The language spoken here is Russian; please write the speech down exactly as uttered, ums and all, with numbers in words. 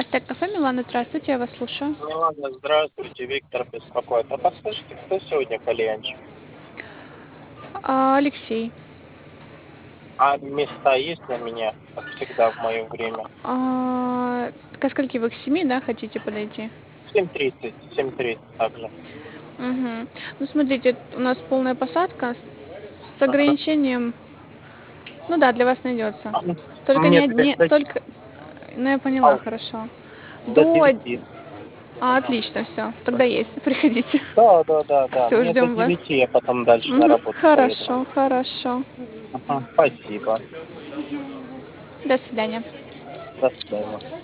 Так, кафе Милана, здравствуйте, я вас слушаю. Ладно, здравствуйте, Виктор беспокоит. А подскажите, кто сегодня кальянщик? А, Алексей. А места есть для меня, как всегда, в мое время? А, ко скольки вы к семи, да, хотите подойти? семь тридцать, семь тридцать также. Мгм. Ну, смотрите, у нас полная посадка с с Ага. ограничением. Ну да, для вас найдется. А, м, Только не Мне од до, не до, только ну, я а, поняла, хорошо. до До од девяти. а, отлично, все, тогда есть, приходите. Да, да, да, да. Все, Мне до ждем вас. девяти, я потом дальше на Мгм. работу поеду. Хорошо, хорошо. Ага, спасибо. До свидания. До свидания.